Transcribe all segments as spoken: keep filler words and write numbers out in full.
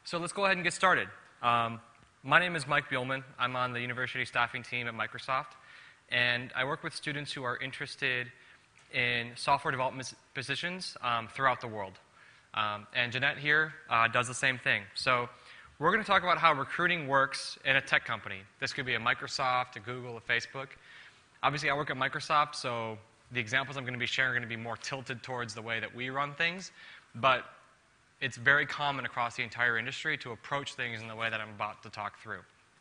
So let's go ahead and get started. Um, my name is Mike Bielman. I'm on the university staffing team at Microsoft, and I work with students who are interested in software development positions um, throughout the world. Um, and Jeanette here uh, does the same thing. So we're going to talk about how recruiting works in a tech company. This could be a Microsoft, a Google, a Facebook. Obviously, I work at Microsoft, so the examples I'm going to be sharing are going to be more tilted towards the way that we run things. But it's very common across the entire industry to approach things in the way that I'm about to talk through.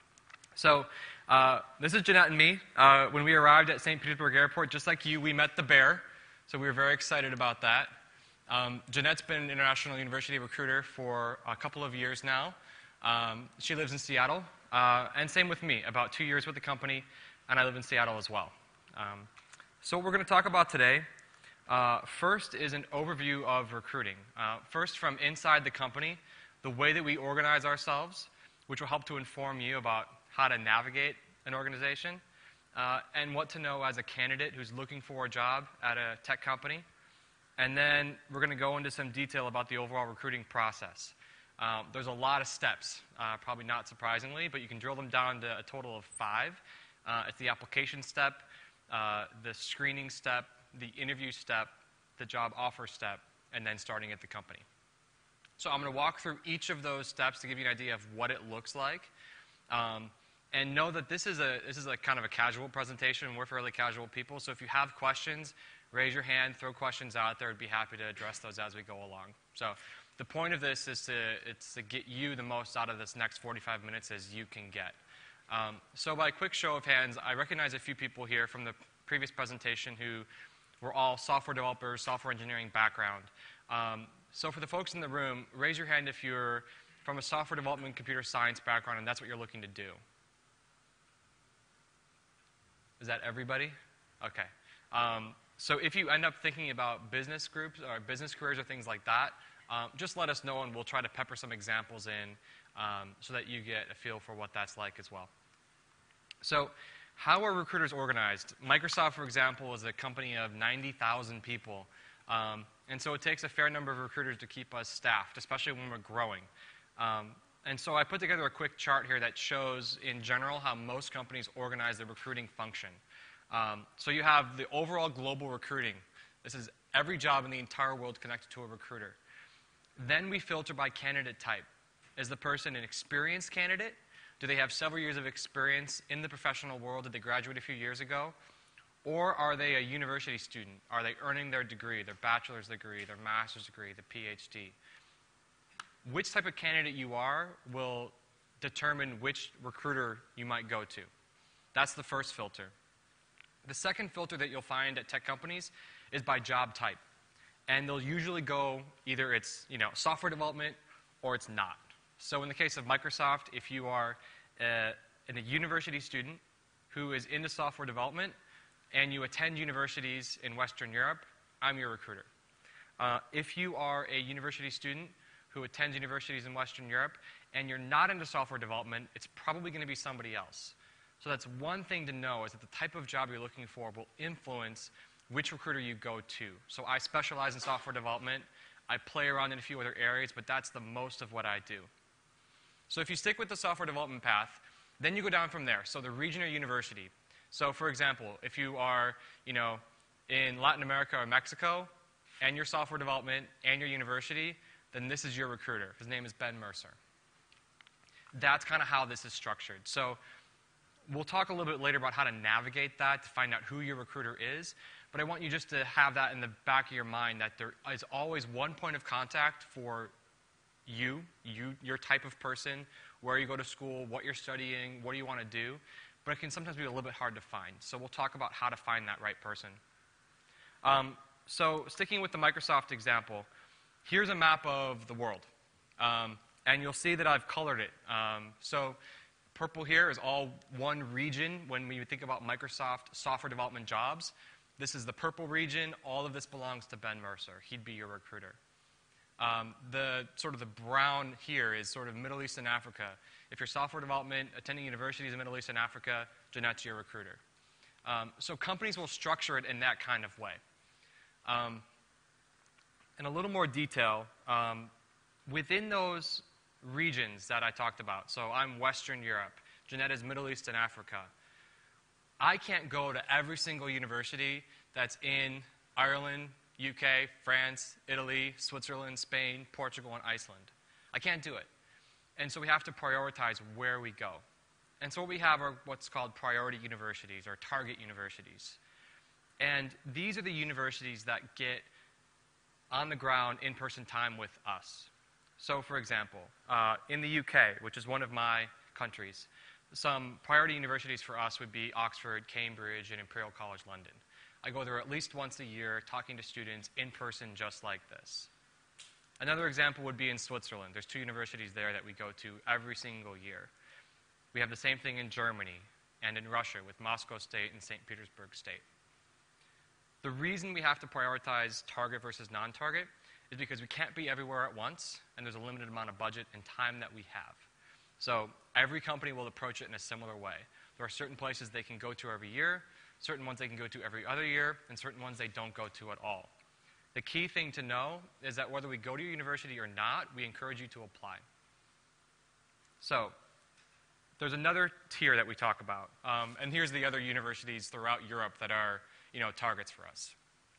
So uh, this is Jeanette and me. Uh, when we arrived at Saint Petersburg Airport, just like you, we met the bear. So we were very excited about that. Um, Jeanette's been an international university recruiter for a couple of years now. Um, she lives in Seattle. Uh, and same with me, about two years with the company, and I live in Seattle as well. Um, so what we're going to talk about today, uh, first is an overview of recruiting. Uh, first, from inside the company, the way that we organize ourselves, which will help to inform you about how to navigate an organization, uh, and what to know as a candidate who's looking for a job at a tech company. And then we're going to go into some detail about the overall recruiting process. Um, there's a lot of steps, uh, probably not surprisingly, but you can drill them down to a total of five. Uh, it's the application step, uh, the screening step, the interview step, the job offer step, and then starting at the company. So I'm going to walk through each of those steps to give you an idea of what it looks like. Um, and know that this is a this is a kind of a casual presentation. We're fairly casual people, so if you have questions, raise your hand, throw questions out there. I'd be happy to address those as we go along. So the point of this is to, it's to get you the most out of this next forty-five minutes as you can get. Um, so by a quick show of hands, I recognize a few people here from the previous presentation who were all software developers, software engineering background. Um, so for the folks in the room, raise your hand if you're from a software development, computer science background, and that's what you're looking to do. Is that everybody? Okay. Um, So if you end up thinking about business groups or business careers or things like that, um, just let us know and we'll try to pepper some examples in um, so that you get a feel for what that's like as well. So how are recruiters organized? Microsoft, for example, is a company of ninety thousand people. Um, and so it takes a fair number of recruiters to keep us staffed, especially when we're growing. Um, and so I put together a quick chart here that shows, in general, how most companies organize their recruiting function. Um, so you have the overall global recruiting. This is every job in the entire world connected to a recruiter. Then we filter by candidate type. Is the person an experienced candidate? Do they have several years of experience in the professional world? Did they graduate a few years ago? Or are they a university student? Are they earning their degree, their bachelor's degree, their master's degree, the P H D? Which type of candidate you are will determine which recruiter you might go to. That's the first filter. The second filter that you'll find at tech companies is by job type. And they'll usually go either it's you know, software development or it's not. So in the case of Microsoft, if you are a, a university student who is into software development and you attend universities in Western Europe, I'm your recruiter. Uh, if you are a university student who attends universities in Western Europe and you're not into software development, it's probably going to be somebody else. So that's one thing to know, is that the type of job you're looking for will influence which recruiter you go to. So I specialize in software development. I play around in a few other areas, but that's the most of what I do. So if you stick with the software development path, then you go down from there. So the region or university. So for example, if you are you know, in Latin America or Mexico, and your software development and your university, then this is your recruiter. His name is Ben Mercer. That's kind of how this is structured. So we'll talk a little bit later about how to navigate that to find out who your recruiter is, but I want you just to have that in the back of your mind, that there is always one point of contact for you, you, your type of person, where you go to school, what you're studying, what do you want to do, but it can sometimes be a little bit hard to find. So we'll talk about how to find that right person. Um, so sticking with the Microsoft example, here's a map of the world, um, and you'll see that I've colored it. Um, so purple here is all one region when we think about Microsoft software development jobs. This is the purple region. All of this belongs to Ben Mercer. He'd be your recruiter. Um, the sort of the brown here is sort of Middle East and Africa. If you're software development, attending universities in Middle East and Africa, Jeanette's your recruiter. Um, so companies will structure it in that kind of way. Um, in a little more detail, um, within those regions that I talked about. So I'm Western Europe. Jeanette is Middle East and Africa. I can't go to every single university that's in Ireland, U K, France, Italy, Switzerland, Spain, Portugal, and Iceland. I can't do it. And so we have to prioritize where we go. And so what we have are what's called priority universities or target universities. And these are the universities that get on the ground in-person time with us. So for example, uh, in the U K, which is one of my countries, some priority universities for us would be Oxford, Cambridge, and Imperial College London. I go there at least once a year talking to students in person just like this. Another example would be in Switzerland. There's two universities there that we go to every single year. We have the same thing in Germany and in Russia with Moscow State and Saint Petersburg State. The reason we have to prioritize target versus non-target is because we can't be everywhere at once, and there's a limited amount of budget and time that we have. So every company will approach it in a similar way. There are certain places they can go to every year, certain ones they can go to every other year, and certain ones they don't go to at all. The key thing to know is that whether we go to your university or not, we encourage you to apply. So there's another tier that we talk about, um, and here's the other universities throughout Europe that are, you know, targets for us.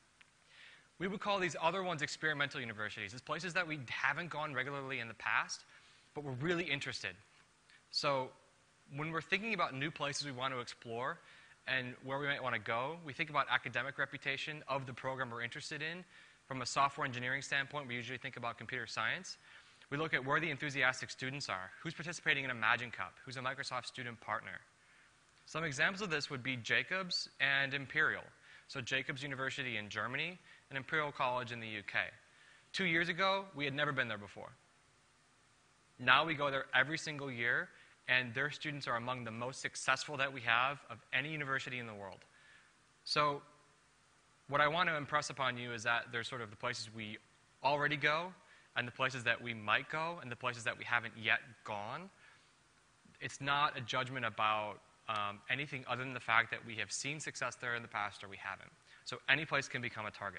We would call these other ones experimental universities. It's places that we haven't gone regularly in the past, but we're really interested. So when we're thinking about new places we want to explore and where we might want to go, we think about academic reputation of the program we're interested in. From a software engineering standpoint, we usually think about computer science. We look at where the enthusiastic students are. Who's participating in Imagine Cup? Who's a Microsoft student partner? Some examples of this would be Jacobs and Imperial. So Jacobs University in Germany and Imperial College in the U K. Two years ago, we had never been there before. Now we go there every single year, and their students are among the most successful that we have of any university in the world. So what I want to impress upon you is that there's sort of the places we already go, and the places that we might go, and the places that we haven't yet gone. It's not a judgment about um, anything other than the fact that we have seen success there in the past or we haven't. So any place can become a target.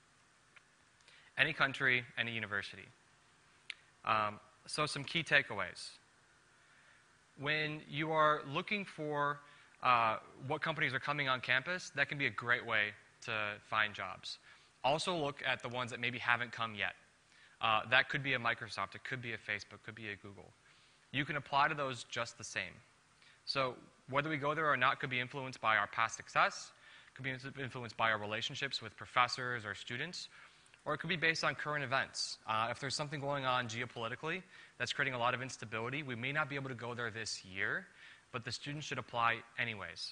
Any country, any university. Um, so some key takeaways. When you are looking for uh, what companies are coming on campus, that can be a great way to find jobs. Also look at the ones that maybe haven't come yet. Uh, that could be a Microsoft, it could be a Facebook, could be a Google. You can apply to those just the same. So whether we go there or not could be influenced by our past success, could be influenced by our relationships with professors or students, or it could be based on current events. Uh, if there's something going on geopolitically that's creating a lot of instability, we may not be able to go there this year, but the students should apply anyways.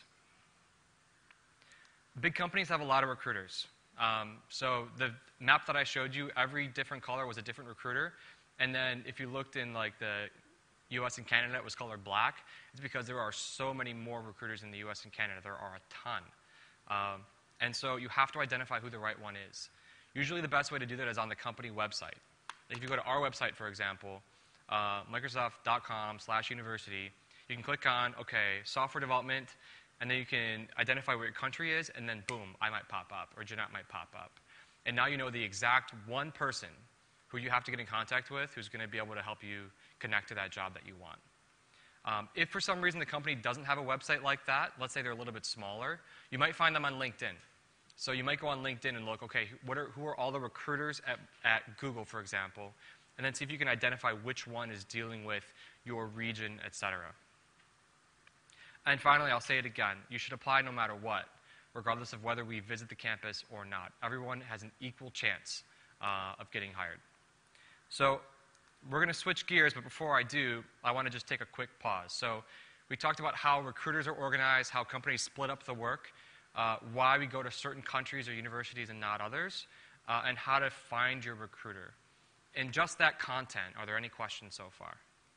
Big companies have a lot of recruiters. Um, so the map that I showed you, every different color was a different recruiter. And then if you looked in like the U S and Canada, it was colored black. It's because there are so many more recruiters in the U S and Canada. There are a ton. Um, and so you have to identify who the right one is. Usually the best way to do that is on the company website. If you go to our website, for example, uh, Microsoft.com slash university, you can click on, okay, software development, and then you can identify where your country is, and then boom, I might pop up, or Jeanette might pop up. And now you know the exact one person who you have to get in contact with who's going to be able to help you connect to that job that you want. Um, if for some reason the company doesn't have a website like that, let's say they're a little bit smaller, you might find them on LinkedIn. So you might go on LinkedIn and look, okay, what are, who are all the recruiters at, at Google, for example, and then see if you can identify which one is dealing with your region, et cetera. And finally, I'll say it again, you should apply no matter what, regardless of whether we visit the campus or not. Everyone has an equal chance uh, of getting hired. So we're going to switch gears, but before I do, I want to just take a quick pause. So we talked about how recruiters are organized, how companies split up the work, uh, why we go to certain countries or universities and not others, uh, and how to find your recruiter. In just that content, are there any questions so far?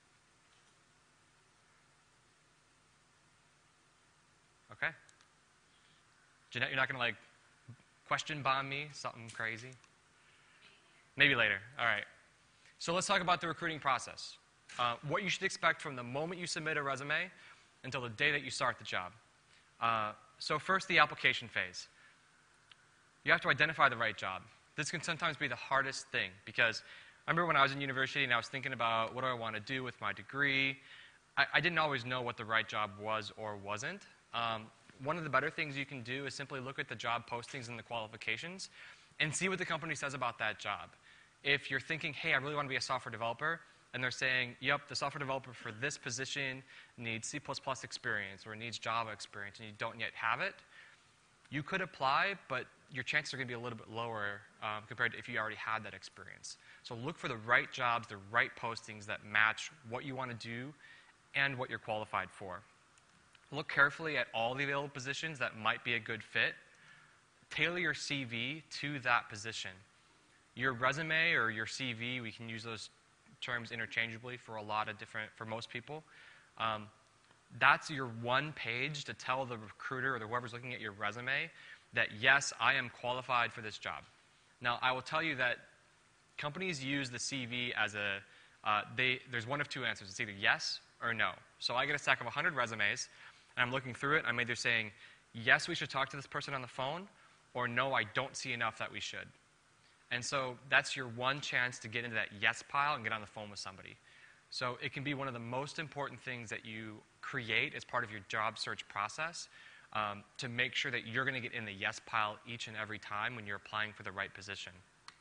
Okay. Jeanette, you're not going to like question bomb me, something crazy? Maybe later. All right. So let's talk about the recruiting process. Uh, what you should expect from the moment you submit a resume until the day that you start the job. Uh, so first, the application phase. You have to identify the right job. This can sometimes be the hardest thing because I remember when I was in university and I was thinking about what do I want to do with my degree. I, I didn't always know what the right job was or wasn't. Um, one of the better things you can do is simply look at the job postings and the qualifications and see what the company says about that job. If you're thinking, hey, I really want to be a software developer, and they're saying, yep, the software developer for this position needs C plus plus experience or needs Java experience, and you don't yet have it, you could apply, but your chances are going to be a little bit lower um, compared to if you already had that experience. So look for the right jobs, the right postings that match what you want to do and what you're qualified for. Look carefully at all the available positions that might be a good fit. Tailor your C V to that position. Your resume or your C V, we can use those terms interchangeably for a lot of different, for most people. Um, that's your one page to tell the recruiter or whoever's looking at your resume that, yes, I am qualified for this job. Now, I will tell you that companies use the C V as a, uh, they, there's one of two answers. It's either yes or no. So I get a stack of one hundred resumes, and I'm looking through it, and I'm either saying, yes, we should talk to this person on the phone, or no, I don't see enough that we should. And so that's your one chance to get into that yes pile and get on the phone with somebody. So it can be one of the most important things that you create as part of your job search process um, to make sure that you're going to get in the yes pile each and every time when you're applying for the right position.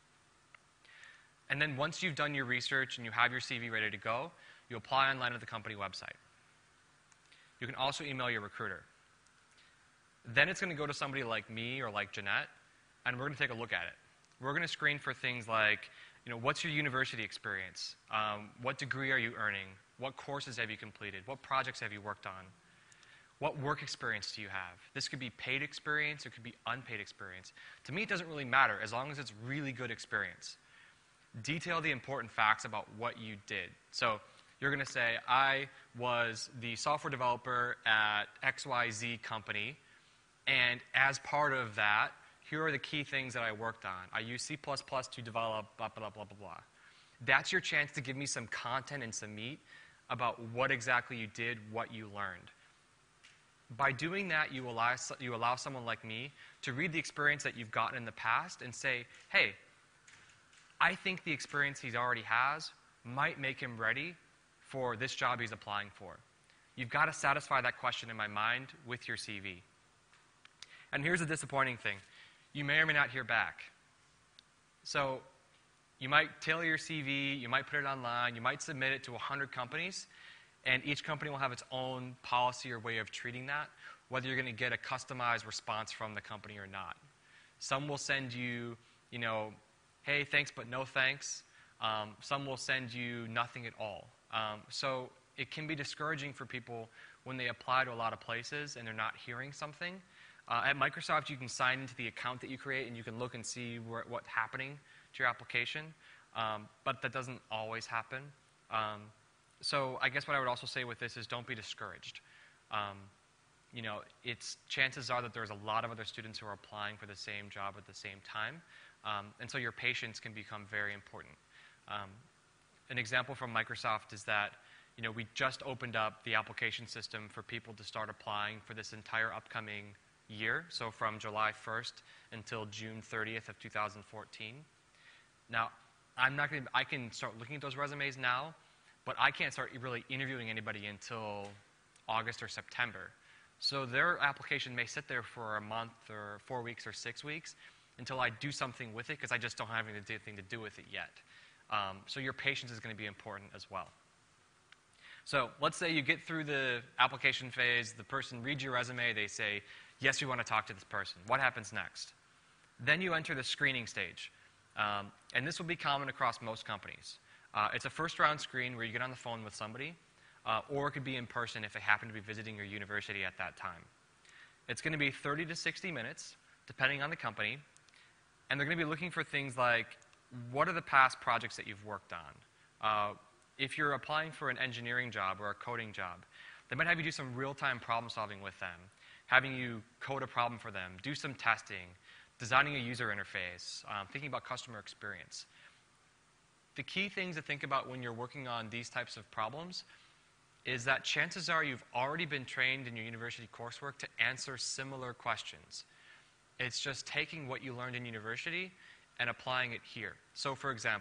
And then once you've done your research and you have your C V ready to go, you apply online at the company website. You can also email your recruiter. Then it's going to go to somebody like me or like Jeanette, and we're going to take a look at it. We're going to screen for things like, you know, what's your university experience? Um, what degree are you earning? What courses have you completed? What projects have you worked on? What work experience do you have? This could be paid experience, it could be unpaid experience. To me, it doesn't really matter as long as it's really good experience. Detail the important facts about what you did. So you're going to say, I was the software developer at X Y Z company, and as part of that, here are the key things that I worked on. I used C plus plus to develop blah, blah, blah, blah, blah. That's your chance to give me some content and some meat about what exactly you did, what you learned. By doing that, you allow, you allow someone like me to read the experience that you've gotten in the past and say, hey, I think the experience he already has might make him ready for this job he's applying for. You've got to satisfy that question in my mind with your C V. And here's the disappointing thing. You may or may not hear back. So you might tailor your C V, you might put it online, you might submit it to one hundred companies, and each company will have its own policy or way of treating that, whether you're going to get a customized response from the company or not. Some will send you, you know, hey, thanks, but no thanks. Um, some will send you nothing at all. Um, so it can be discouraging for people when they apply to a lot of places and they're not hearing something. Uh, at Microsoft, you can sign into the account that you create, and you can look and see where, what's happening to your application. Um, but that doesn't always happen. Um, so I guess what I would also say with this is don't be discouraged. Um, you know, it's chances are that there's a lot of other students who are applying for the same job at the same time. Um, and so your patience can become very important. Um, an example from Microsoft is that, you know, we just opened up the application system for people to start applying for this entire upcoming year, so from July first until June thirtieth of two thousand fourteen. Now, I'm not going to, I can start looking at those resumes now, but I can't start really interviewing anybody until August or September. So their application may sit there for a month or four weeks or six weeks until I do something with it, because I just don't have anything to do with it yet. Um, so your patience is going to be important as well. So let's say you get through the application phase, the person reads your resume, they say, yes, we want to talk to this person. What happens next? Then you enter the screening stage. Um, and this will be common across most companies. Uh, it's a first round screen where you get on the phone with somebody, uh, or it could be in person if they happen to be visiting your university at that time. It's going to be thirty to sixty minutes, depending on the company. And they're going to be looking for things like, what are the past projects that you've worked on? Uh, if you're applying for an engineering job or a coding job, they might have you do some real-time problem solving with them, having you code a problem for them, do some testing, designing a user interface, um, thinking about customer experience. The key things to think about when you're working on these types of problems is that chances are you've already been trained in your university coursework to answer similar questions. It's just taking what you learned in university and applying it here. So for example,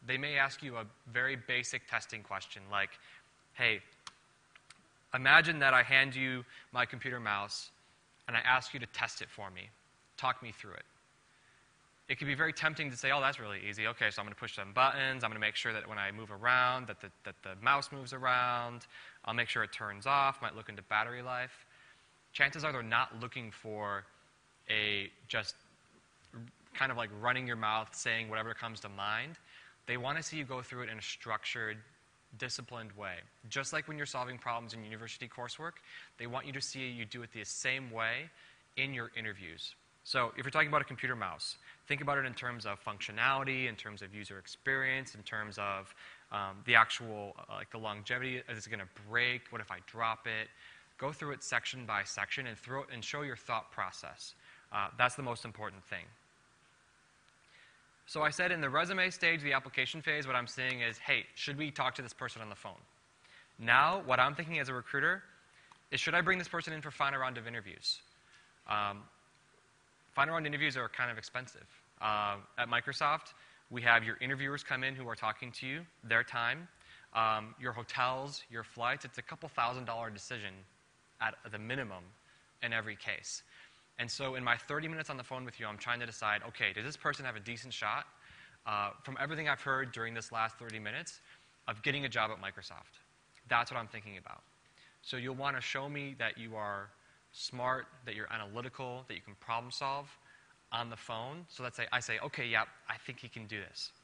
They may ask you a very basic testing question like, hey, imagine that I hand you my computer mouse and I ask you to test it for me. Talk me through it. It can be very tempting to say, oh, that's really easy. Okay, so I'm going to push some buttons. I'm going to make sure that when I move around, that the, that the mouse moves around. I'll make sure it turns off. Might look into battery life. Chances are they're not looking for a just kind of like running your mouth, saying whatever comes to mind. They want to see you go through it in a structured, disciplined way. Just like when you're solving problems in university coursework, they want you to see you do it the same way in your interviews. So if you're talking about a computer mouse, think about it in terms of functionality, in terms of user experience, in terms of um, the actual, uh, like the longevity. Is it going to break? What if I drop it? Go through it section by section and, throw, and show your thought process. Uh, that's the most important thing. So I said in the resume stage, the application phase, what I'm saying is, hey, should we talk to this person on the phone? Now, what I'm thinking as a recruiter is, should I bring this person in for final round of interviews? Um, final round interviews are kind of expensive. Uh, at Microsoft, we have your interviewers come in who are talking to you, their time, um, your hotels, your flights. It's a couple thousand dollar decision at the minimum in every case. And so in my thirty minutes on the phone with you, I'm trying to decide, okay, does this person have a decent shot, uh, from everything I've heard during this last thirty minutes, of getting a job at Microsoft? That's what I'm thinking about. So you'll want to show me that you are smart, that you're analytical, that you can problem solve on the phone. So let's say I say, okay, yeah, I think he can do this.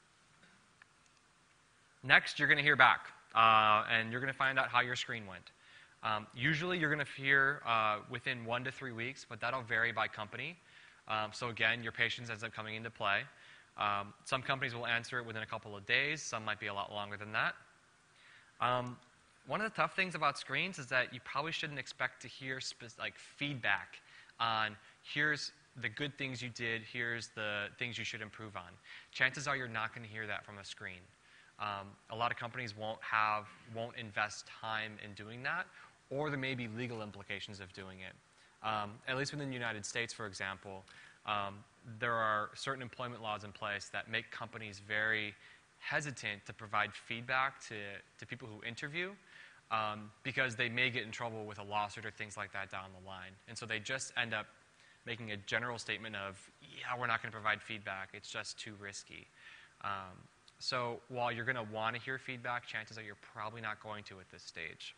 Next, you're going to hear back, uh, and you're going to find out how your screen went. Um, usually, you're going to hear uh, within one to three weeks, but that'll vary by company. Um, so again, your patience ends up coming into play. Um, some companies will answer it within a couple of days. Some might be a lot longer than that. Um, one of the tough things about screens is that you probably shouldn't expect to hear like feedback on, here's the good things you did, here's the things you should improve on. Chances are you're not going to hear that from a screen. Um, a lot of companies won't have, won't invest time in doing that, or there may be legal implications of doing it. Um, at least within the United States, for example, um, there are certain employment laws in place that make companies very hesitant to provide feedback to, to people who interview, um, because they may get in trouble with a lawsuit or things like that down the line. And so they just end up making a general statement of, yeah, we're not going to provide feedback. It's just too risky. Um, so while you're going to want to hear feedback, chances are you're probably not going to at this stage.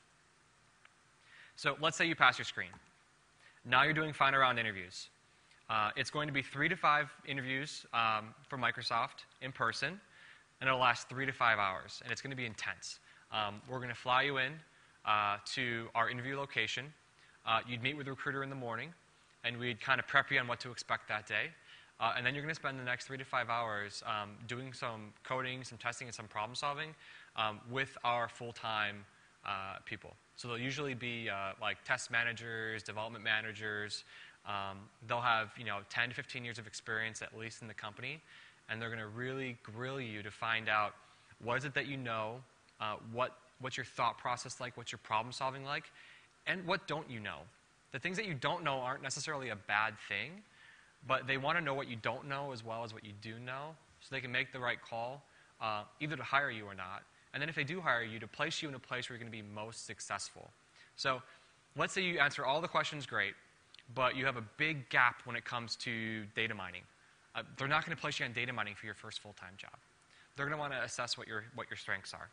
So let's say you pass your screen. Now you're doing final round interviews. Uh, it's going to be three to five interviews um, for Microsoft in person, and it'll last three to five hours, and it's going to be intense. Um, we're going to fly you in uh, to our interview location. Uh, you'd meet with the recruiter in the morning, and we'd kind of prep you on what to expect that day. Uh, and then you're going to spend the next three to five hours um, doing some coding, some testing, and some problem solving um, with our full-time uh, people. So they'll usually be uh, like test managers, development managers. Um, they'll have, you know, ten to fifteen years of experience at least in the company, and they're going to really grill you to find out what is it that you know, uh, what what's your thought process like, what's your problem solving like, and what don't you know. The things that you don't know aren't necessarily a bad thing, but they want to know what you don't know as well as what you do know, so they can make the right call, uh, either to hire you or not. And then if they do hire you, to place you in a place where you're going to be most successful. So let's say you answer all the questions great, but you have a big gap when it comes to data mining. Uh, they're not going to place you on data mining for your first full-time job. They're going to want to assess what your, what your strengths are.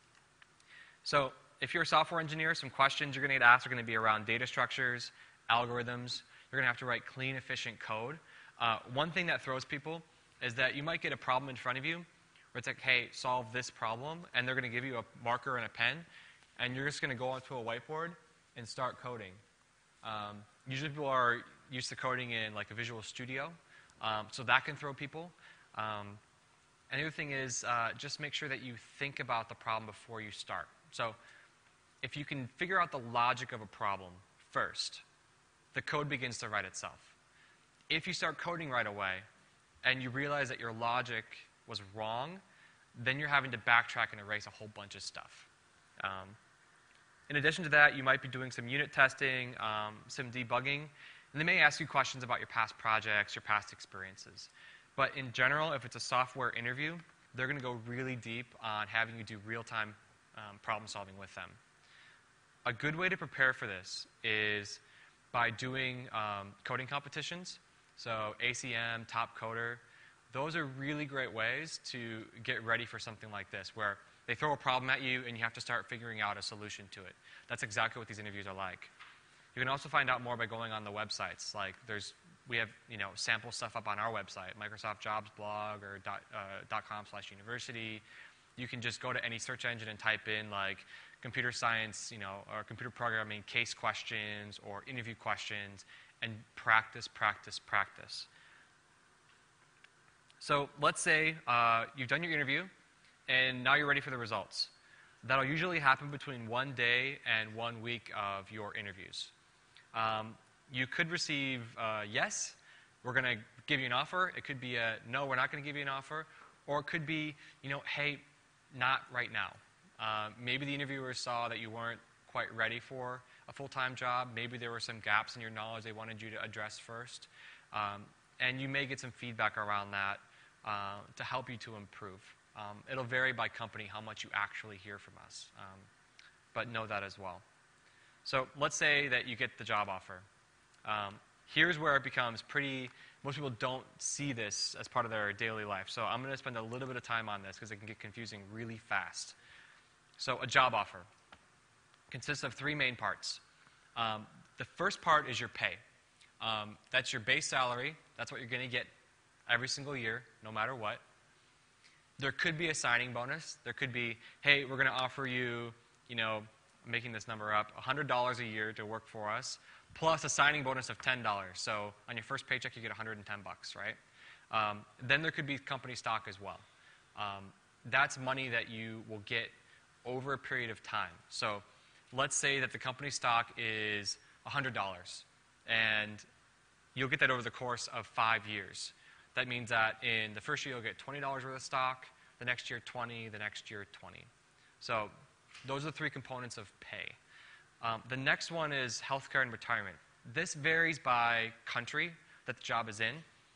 So if you're a software engineer, some questions you're going to get asked are going to be around data structures, algorithms. You're going to have to write clean, efficient code. Uh, one thing that throws people is that you might get a problem in front of you where it's like, hey, solve this problem, and they're going to give you a marker and a pen, and you're just going to go onto a whiteboard and start coding. Um, usually people are used to coding in like a Visual Studio, um, so that can throw people. Um, and the other thing is uh, just make sure that you think about the problem before you start. So if you can figure out the logic of a problem first, the code begins to write itself. If you start coding right away and you realize that your logic was wrong, then you're having to backtrack and erase a whole bunch of stuff. Um, in addition to that, you might be doing some unit testing, um, some debugging, and they may ask you questions about your past projects, your past experiences. But in general, if it's a software interview, they're going to go really deep on having you do real-time um, problem solving with them. A good way to prepare for this is by doing um, coding competitions. So A C M, Top Coder, those are really great ways to get ready for something like this, where they throw a problem at you and you have to start figuring out a solution to it. That's exactly what these interviews are like. You can also find out more by going on the websites. Like there's, we have you know sample stuff up on our website, Microsoft Jobs blog or dot, uh, dot com slash university. You can just go to any search engine and type in like computer science, you know, or computer programming case questions or interview questions, and practice, practice, practice. So let's say uh, you've done your interview, and now you're ready for the results. That'll usually happen between one day and one week of your interviews. Um, you could receive uh, yes, we're going to give you an offer. It could be a no, we're not going to give you an offer. Or it could be, you know, hey, not right now. Uh, maybe the interviewers saw that you weren't quite ready for a full-time job. Maybe there were some gaps in your knowledge they wanted you to address first. Um, and you may get some feedback around that uh, to help you to improve. Um, it'll vary by company how much you actually hear from us. Um, but know that as well. So let's say that you get the job offer. Um, here's where it becomes pretty, most people don't see this as part of their daily life. So I'm going to spend a little bit of time on this because it can get confusing really fast. So a job offer consists of three main parts. Um, the first part is your pay. Um, that's your base salary. That's what you're going to get every single year, no matter what. There could be a signing bonus. There could be, hey, we're going to offer you, you know, I'm making this number up, one hundred dollars a year to work for us, plus a signing bonus of ten dollars. So on your first paycheck, you get one hundred ten bucks, right? Um, then there could be company stock as well. Um, that's money that you will get over a period of time. So let's say that the company stock is one hundred dollars, and you'll get that over the course of five years. That means that in the first year, you'll get twenty dollars worth of stock, the next year, twenty, the next year, twenty. So those are the three components of pay. Um, the next one is healthcare and retirement. This varies by country that the job is in.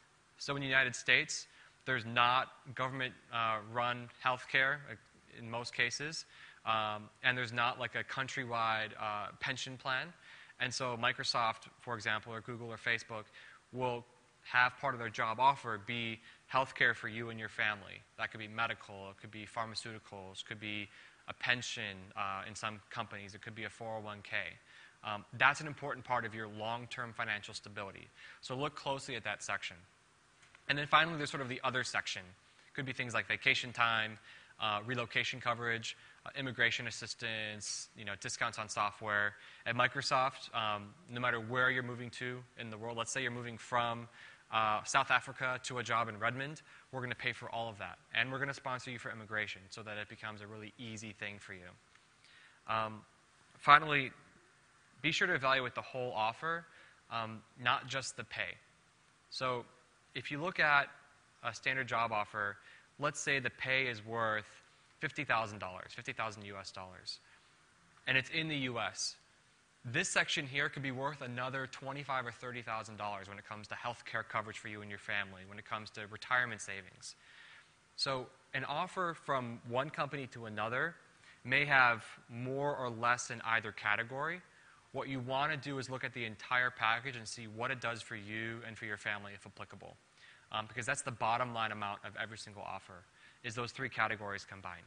So in the United States, there's not government-run uh, healthcare in most cases, um, and there's not like a countrywide uh, pension plan. And so Microsoft, for example, or Google or Facebook will have part of their job offer be healthcare for you and your family. That could be medical, it could be pharmaceuticals, could be a pension uh, in some companies, it could be a four oh one k. Um, that's an important part of your long-term financial stability. So look closely at that section. And then finally, there's sort of the other section. It could be things like vacation time, uh, relocation coverage, uh, immigration assistance, you know, discounts on software. At Microsoft, um, no matter where you're moving to in the world, let's say you're moving from uh, South Africa to a job in Redmond, we're going to pay for all of that. And we're going to sponsor you for immigration so that it becomes a really easy thing for you. Um, finally, be sure to evaluate the whole offer, um, not just the pay. So if you look at a standard job offer, let's say the pay is worth fifty thousand dollars, fifty thousand U S dollars, and it's in the U S. This section here could be worth another twenty-five thousand dollars or thirty thousand dollars when it comes to health care coverage for you and your family, when it comes to retirement savings. So an offer from one company to another may have more or less in either category. What you want to do is look at the entire package and see what it does for you and for your family, if applicable. Um, because that's the bottom line amount of every single offer, is those three categories combined.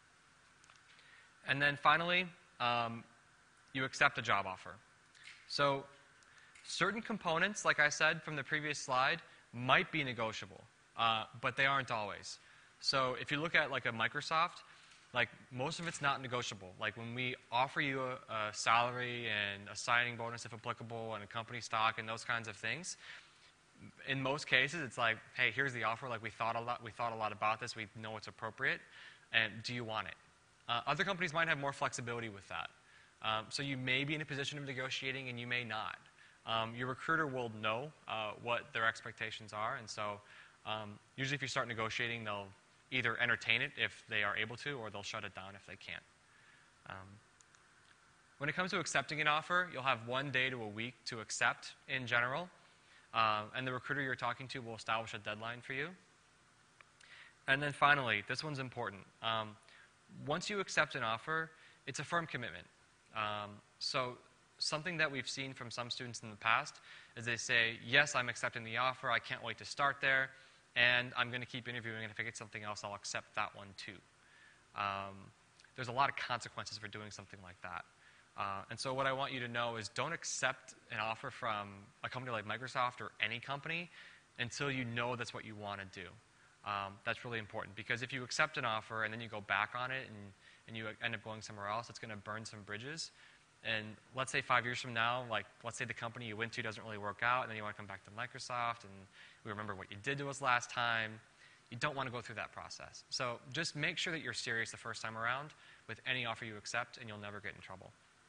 And then finally, um, you accept a job offer. So certain components, like I said from the previous slide, might be negotiable, uh, but they aren't always. So if you look at like a Microsoft, like most of it's not negotiable. Like when we offer you a, a salary and a signing bonus if applicable and a company stock and those kinds of things, in most cases it's like, hey, here's the offer. Like we thought a lot, we thought a lot about this. We know it's appropriate, and do you want it? Uh, other companies might have more flexibility with that. Um, so you may be in a position of negotiating and you may not. Um, your recruiter will know uh, what their expectations are, and so um, usually if you start negotiating, they'll either entertain it if they are able to, or they'll shut it down if they can't. Um, when it comes to accepting an offer, you'll have one day to a week to accept in general, uh, and the recruiter you're talking to will establish a deadline for you. And then finally, this one's important. Um, once you accept an offer, it's a firm commitment. Um, so something that we've seen from some students in the past is they say, yes, I'm accepting the offer, I can't wait to start there, and I'm going to keep interviewing, and if I get something else, I'll accept that one too. Um, there's a lot of consequences for doing something like that. Uh, and so what I want you to know is don't accept an offer from a company like Microsoft or any company until you know that's what you want to do. Um, that's really important, because if you accept an offer and then you go back on it and, and you end up going somewhere else, it's going to burn some bridges. And let's say five years from now, like let's say the company you went to doesn't really work out, and then you want to come back to Microsoft, and we remember what you did to us last time. You don't want to go through that process. So just make sure that you're serious the first time around with any offer you accept, and you'll never get in trouble.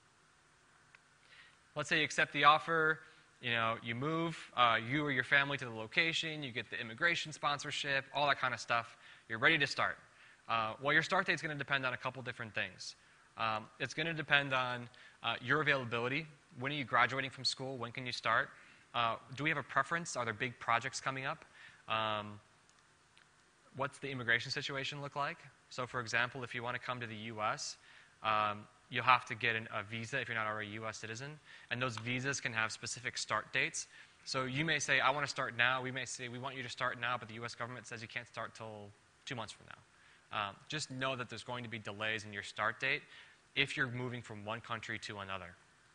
Let's say you accept the offer. You know, you move, uh, you or your family to the location, you get the immigration sponsorship, all that kind of stuff. You're ready to start. Uh, well, your start date's going to depend on a couple different things. Um, it's going to depend on uh, your availability. When are you graduating from school? When can you start? Uh, do we have a preference? Are there big projects coming up? Um, what's the immigration situation look like? So, for example, if you want to come to the U S, um, you'll have to get an, a visa if you're not already a U S citizen, and those visas can have specific start dates. So you may say, I want to start now. We may say, we want you to start now, but the U S government says you can't start till two months from now. Um, just know that there's going to be delays in your start date if you're moving from one country to another.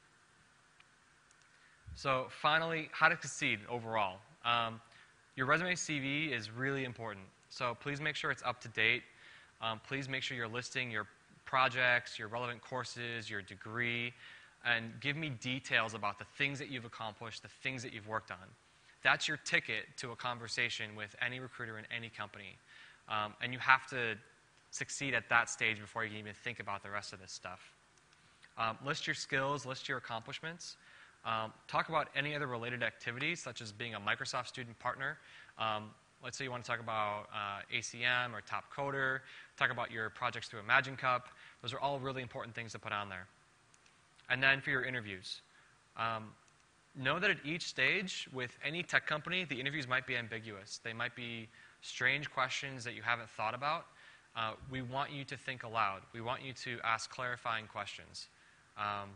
So finally, how to succeed overall. Um, your resume C V is really important. So please make sure it's up to date. Um, please make sure you're listing your projects, your relevant courses, your degree, and give me details about the things that you've accomplished, the things that you've worked on. That's your ticket to a conversation with any recruiter in any company. Um, and you have to succeed at that stage before you can even think about the rest of this stuff. Um, list your skills, list your accomplishments. Um, talk about any other related activities, such as being a Microsoft student partner. Um, let's say you want to talk about uh, A C M or Top Coder. Talk about your projects through Imagine Cup. Those are all really important things to put on there. And then for your interviews, um, know that at each stage with any tech company, the interviews might be ambiguous. They might be strange questions that you haven't thought about. Uh, we want you to think aloud. We want you to ask clarifying questions. Um,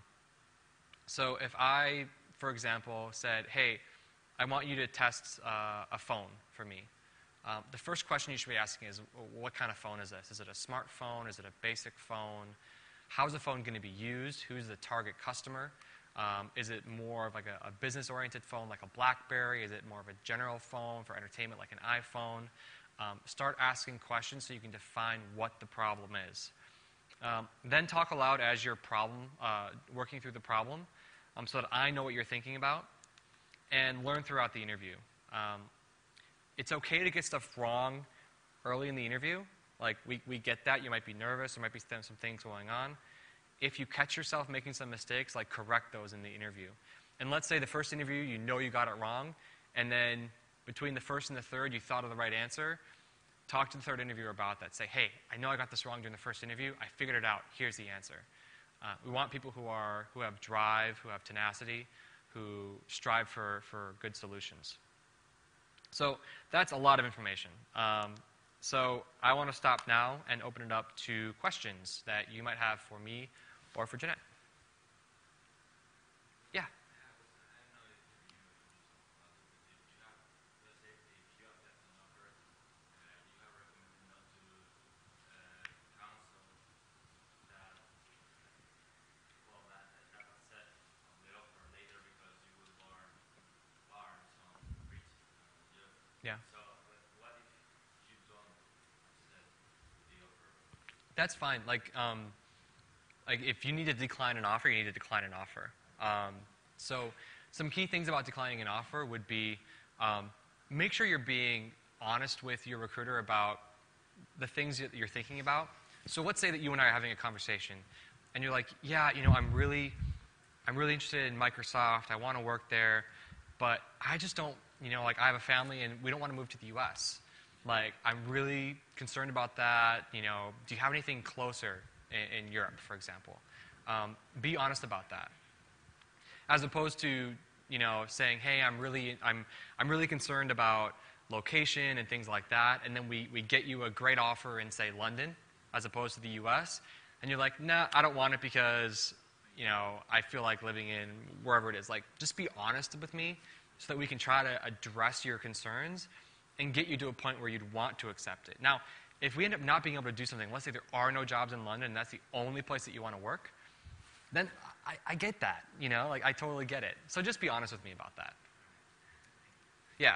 so if I, for example, said, hey, I want you to test uh, a phone for me. Um, the first question you should be asking is, what kind of phone is this? Is it a smartphone? Is it a basic phone? How's the phone going to be used? Who's the target customer? Um, is it more of like a, a business-oriented phone like a BlackBerry? Is it more of a general phone for entertainment like an iPhone? Um, start asking questions so you can define what the problem is. Um, then talk aloud as you're problem, uh, working through the problem um, so that I know what you're thinking about, and learn throughout the interview. Um, It's okay to get stuff wrong early in the interview. Like, we, we get that. You might be nervous. There might be some things going on. If you catch yourself making some mistakes, like, correct those in the interview. And let's say the first interview, you know you got it wrong, and then between the first and the third, you thought of the right answer. Talk to the third interviewer about that. Say, hey, I know I got this wrong during the first interview. I figured it out. Here's the answer. Uh, we want people who, are, who have drive, who have tenacity, who strive for, for good solutions. So that's a lot of information. Um, so I want to stop now and open it up to questions that you might have for me or for Jeanette. Yeah. Yeah. That's fine. Like, um, like if you need to decline an offer, you need to decline an offer. Um, so some key things about declining an offer would be um, make sure you're being honest with your recruiter about the things that you're thinking about. So let's say that you and I are having a conversation, and you're like, yeah, you know, I'm really, I'm really interested in Microsoft. I want to work there, but I just don't, you know, like I have a family, and we don't want to move to the U S Like, I'm really concerned about that. You know, do you have anything closer in, in Europe, for example? Um, be honest about that. As opposed to, you know, saying, hey, I'm really, I'm, I'm really concerned about location and things like that, and then we, we get you a great offer in, say, London as opposed to the U S, and you're like, nah, I don't want it because, you know, I feel like living in wherever it is. Like, just be honest with me so that we can try to address your concerns and get you to a point where you'd want to accept it. Now, if we end up not being able to do something, let's say there are no jobs in London and that's the only place that you want to work, then I, I get that, you know, like I totally get it. So just be honest with me about that. Yeah.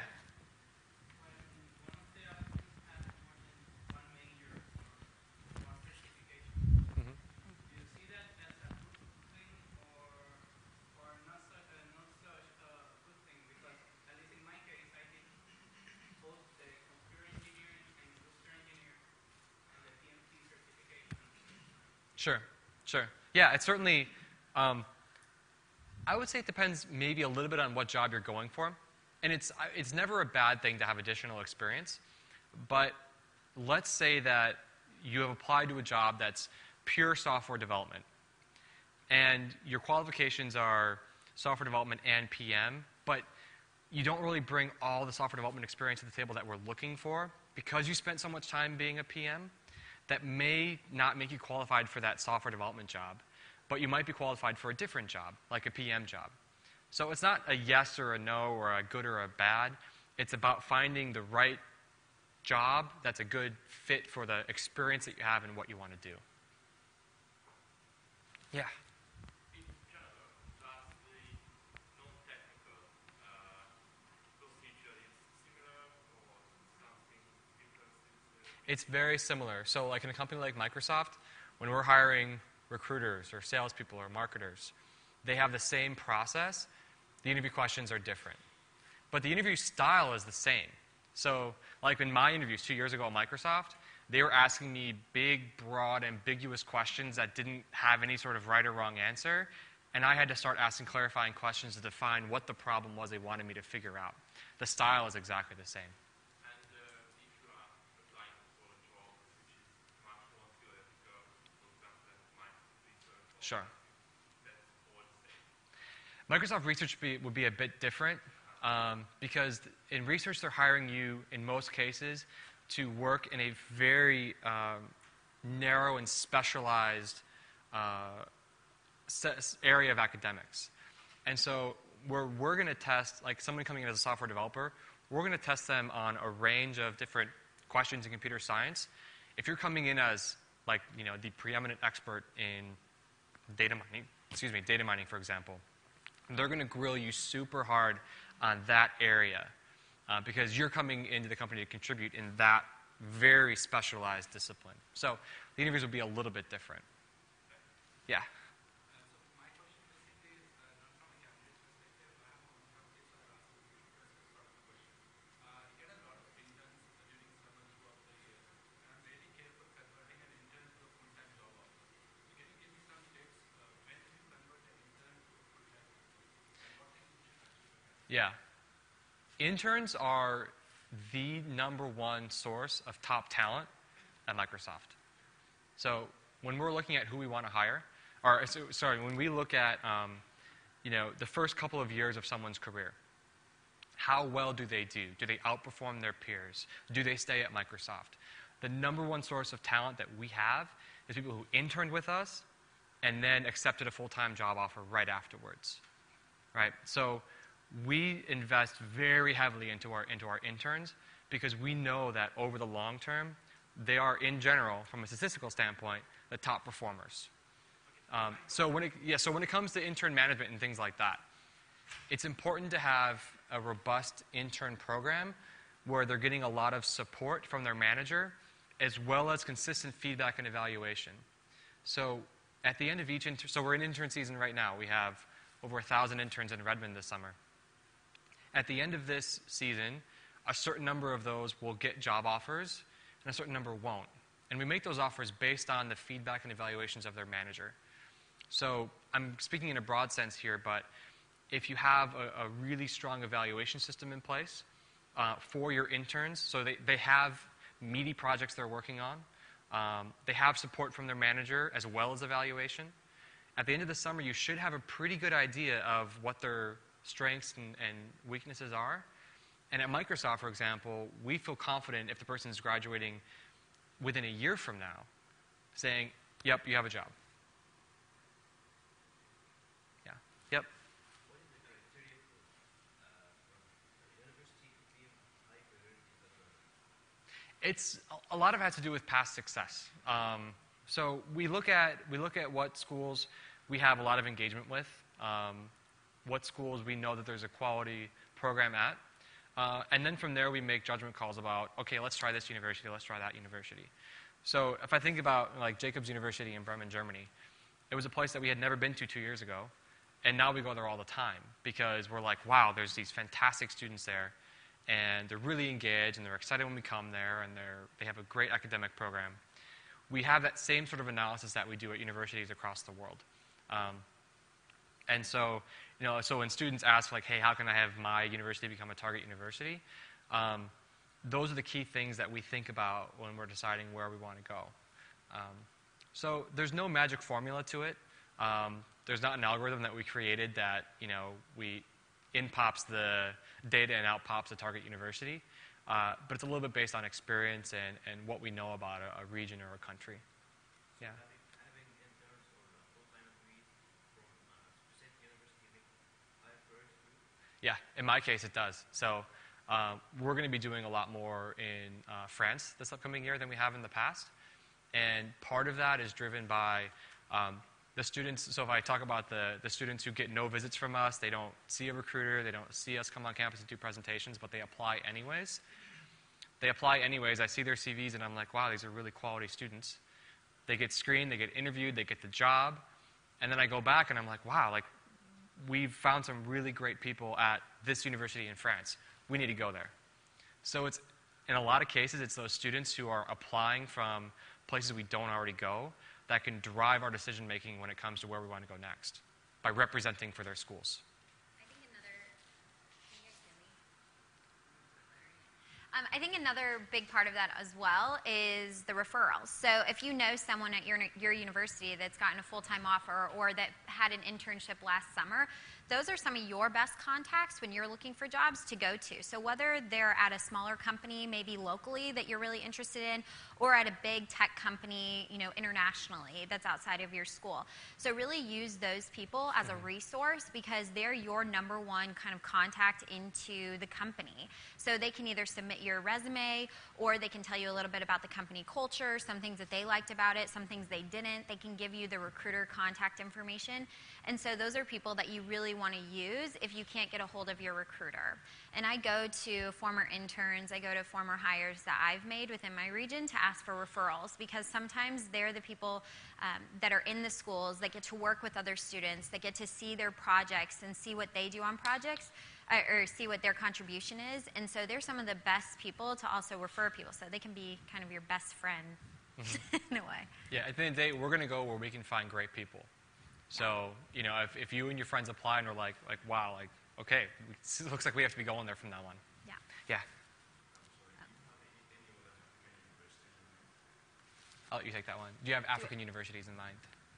Sure, sure. Yeah, it's certainly, um, I would say it depends maybe a little bit on what job you're going for. And it's, it's never a bad thing to have additional experience. But let's say that you have applied to a job that's pure software development. And your qualifications are software development and P M, but you don't really bring all the software development experience to the table that we're looking for because you spent so much time being a P M. That may not make you qualified for that software development job, but you might be qualified for a different job, like a P M job. So it's not a yes or a no or a good or a bad. It's about finding the right job that's a good fit for the experience that you have and what you want to do. Yeah. It's very similar. So like in a company like Microsoft, when we're hiring recruiters or salespeople or marketers, they have the same process. The interview questions are different. But the interview style is the same. So like in my interviews two years ago at Microsoft, they were asking me big, broad, ambiguous questions that didn't have any sort of right or wrong answer. And I had to start asking clarifying questions to define what the problem was they wanted me to figure out. The style is exactly the same. Sure. Microsoft Research be, would be a bit different um, because in research they're hiring you, in most cases, to work in a very um, narrow and specialized uh, area of academics. And so where we're going to test, like someone coming in as a software developer, we're going to test them on a range of different questions in computer science. If you're coming in as, like, you know, the preeminent expert in data mining, excuse me, data mining, for example, they're going to grill you super hard on that area uh, because you're coming into the company to contribute in that very specialized discipline. So the interviews will be a little bit different. Yeah. Yeah. Interns are the number one source of top talent at Microsoft. So when we're looking at who we want to hire, or so, sorry, when we look at um, you know, the first couple of years of someone's career, how well do they do? Do they outperform their peers? Do they stay at Microsoft? The number one source of talent that we have is people who interned with us and then accepted a full-time job offer right afterwards. Right? So we invest very heavily into our, into our interns because we know that over the long term, they are, in general, from a statistical standpoint, the top performers. Um, so, when it, yeah, so when it comes to intern management and things like that, it's important to have a robust intern program where they're getting a lot of support from their manager as well as consistent feedback and evaluation. So at the end of each intern, so we're in intern season right now. We have over one thousand interns in Redmond this summer. At the end of this season, a certain number of those will get job offers, and a certain number won't. And we make those offers based on the feedback and evaluations of their manager. So I'm speaking in a broad sense here, but if you have a, a really strong evaluation system in place uh, for your interns, so they, they have meaty projects they're working on, um, they have support from their manager as well as evaluation, at the end of the summer you should have a pretty good idea of what their strengths and, and weaknesses are. and at Microsoft, for example, we feel confident if the person is graduating within a year from now, saying, yep, you have a job. Yeah. Yep. What is the criteria for, uh, from the university to be high priority development? It's a lot of it has to do with past success. Um, so we look at we look at what schools we have a lot of engagement with, um, what schools we know that there's a quality program at, uh, and then from there we make judgment calls about, okay, let's try this university, let's try that university. So if I think about like Jacobs University in Bremen, Germany, it was a place that we had never been to two years ago, and now we go there all the time because we're like, wow, there's these fantastic students there, and they're really engaged, and they're excited when we come there, and they're, they have a great academic program. We have that same sort of analysis that we do at universities across the world. Um, and so, you know, so when students ask, like, hey, how can I have my university become a target university? Um, those are the key things that we think about when we're deciding where we want to go. Um, so there's no magic formula to it. Um, there's not an algorithm that we created that, you know, we in pops the data and out pops the target university. Uh, but it's a little bit based on experience and, and what we know about a, a region or a country. Yeah. Having, having interns or full-time employees from a specific university make high priority too? Yeah, in my case it does. So um, we're going to be doing a lot more in uh, France this upcoming year than we have in the past. And part of that is driven by um, the students. So if I talk about the, the students who get no visits from us, they don't see a recruiter, they don't see us come on campus and do presentations, but they apply anyways. They apply anyways. I see their C Vs and I'm like, wow, these are really quality students. They get screened, they get interviewed, they get the job. And then I go back and I'm like, wow, like we've found some really great people at this university in France. We need to go there. So it's, in a lot of cases, it's those students who are applying from places we don't already go that can drive our decision making when it comes to where we want to go next by representing for their schools. I think another, can you guys hear me? Um, I think another big part of that as well is the referrals. So if you know someone at your, your university that's gotten a full-time offer or that had an internship last summer, those are some of your best contacts when you're looking for jobs to go to. So whether they're at a smaller company, maybe locally, that you're really interested in, or at a big tech company, you know, internationally, that's outside of your school. So really use those people as a resource because they're your number one kind of contact into the company. So they can either submit your resume or they can tell you a little bit about the company culture, some things that they liked about it, some things they didn't. They can give you the recruiter contact information. And so those are people that you really want to use if you can't get a hold of your recruiter. And I go to former interns, I go to former hires that I've made within my region to ask for referrals because sometimes they're the people um, that are in the schools that get to work with other students, that get to see their projects and see what they do on projects uh, or see what their contribution is. And so they're some of the best people to also refer people. So they can be kind of your best friend mm-hmm. in a way. Yeah, at the end of the day, we're going to go where we can find great people. So, you know, if, if you and your friends apply and are like, like, wow, like, okay, it looks like we have to be going there from now on. Yeah. Yeah. I'll let you take that one. Do you have African universities in mind?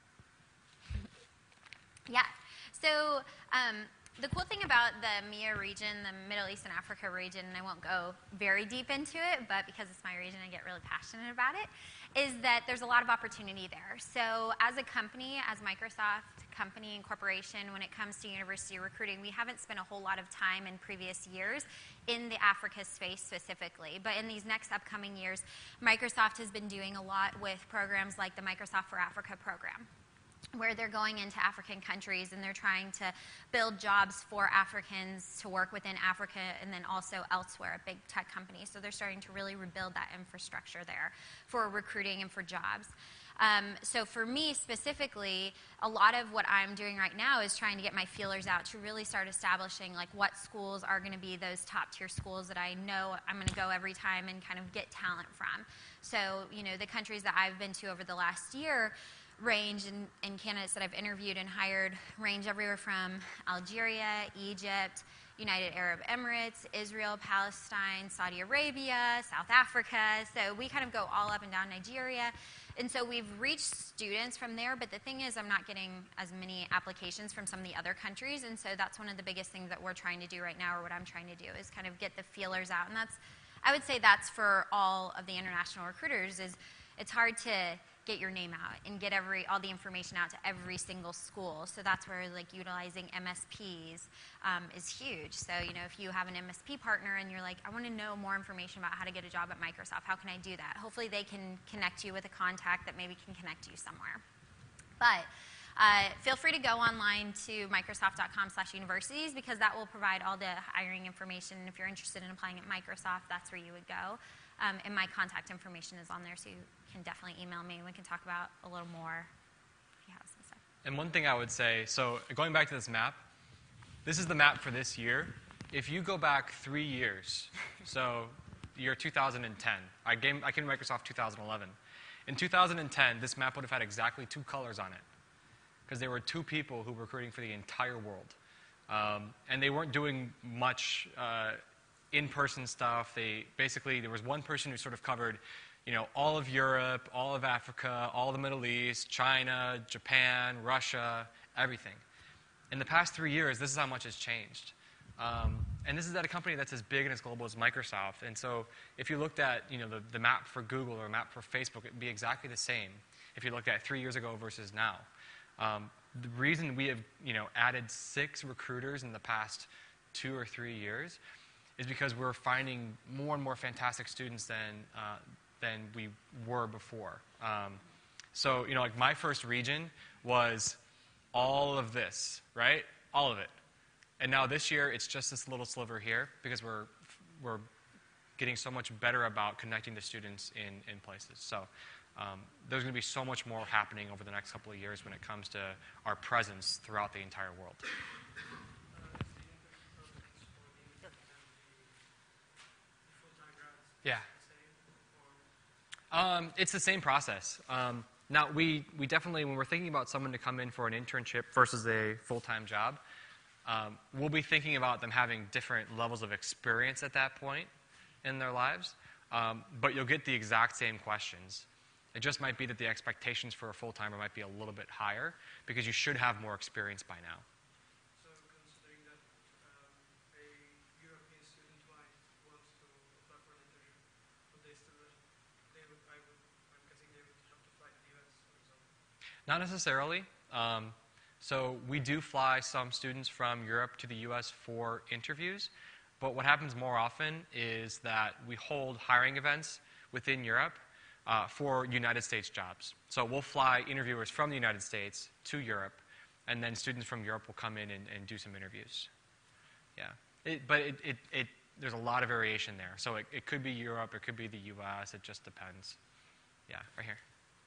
Yeah. So um, the cool thing about the M E A region, the Middle East and Africa region, and I won't go very deep into it, but because it's my region, I get really passionate about it, is that there's a lot of opportunity there. So as a company, as Microsoft company and corporation, when it comes to university recruiting, we haven't spent a whole lot of time in previous years in the Africa space specifically. But in these next upcoming years, Microsoft has been doing a lot with programs like the Microsoft for Africa program, where they're going into African countries and they're trying to build jobs for Africans to work within Africa and then also elsewhere at big tech companies. So they're starting to really rebuild that infrastructure there for recruiting and for jobs. Um, so for me specifically, a lot of what I'm doing right now is trying to get my feelers out to really start establishing like what schools are going to be those top tier schools that I know I'm going to go every time and kind of get talent from. So, you know, the countries that I've been to over the last year range and, and candidates that I've interviewed and hired range everywhere from Algeria, Egypt, United Arab Emirates, Israel, Palestine, Saudi Arabia, South Africa. So we kind of go all up and down Nigeria. and so we've reached students from there, but the thing is I'm not getting as many applications from some of the other countries, and so that's one of the biggest things that we're trying to do right now, or what I'm trying to do, is kind of get the feelers out. And that's, I would say that's for all of the international recruiters, is it's hard to get your name out and get every all the information out to every single school. So that's where like utilizing M S Ps um, is huge. So you know, if you have an M S P partner and you're like, I want to know more information about how to get a job at Microsoft, how can I do that? Hopefully they can connect you with a contact that maybe can connect you somewhere. But uh, feel free to go online to microsoft dot com slash universities, because that will provide all the hiring information. If you're interested in applying at Microsoft, that's where you would go. Um, and my contact information is on there, so you can definitely email me and we can talk about a little more if you have some stuff. And one thing I would say, so going back to this map, this is the map for this year. If you go back three years, so year two thousand ten, I came, I came to Microsoft two thousand eleven. In two thousand ten, this map would have had exactly two colors on it, because there were two people who were recruiting for the entire world. Um, and they weren't doing much uh, in-person stuff. They basically, there was one person who sort of covered, you know, all of Europe, all of Africa, all of the Middle East, China, Japan, Russia, everything. In the past three years, this is how much has changed. Um, and this is at a company that's as big and as global as Microsoft. And so if you looked at, you know, the, the map for Google or a map for Facebook, it would be exactly the same if you looked at three years ago versus now. Um, the reason we have, you know, added six recruiters in the past two or three years is because we're finding more and more fantastic students than uh, than we were before. Um, so, you know, like my first region was all of this, right? All of it. And now this year, it's just this little sliver here, because we're we're getting so much better about connecting the students in, in places. So um, there's going to be so much more happening over the next couple of years when it comes to our presence throughout the entire world. Yeah. Um, it's the same process. Um, now, we, we definitely, when we're thinking about someone to come in for an internship versus a full-time job, um, we'll be thinking about them having different levels of experience at that point in their lives, um, but you'll get the exact same questions. It just might be that the expectations for a full-timer might be a little bit higher, because you should have more experience by now. So considering that um, a European student might want to apply for an internship, would they still, they would, I would, I'm guessing they would have to fly to the U S, for example? Not necessarily. Um, so we do fly some students from Europe to the U S for interviews, but what happens more often is that we hold hiring events within Europe uh, for United States jobs. So we'll fly interviewers from the United States to Europe, and then students from Europe will come in and, and do some interviews. Yeah, it, but it, it, it, there's a lot of variation there. So it, it could be Europe, it could be the U S, it just depends. Yeah, right here.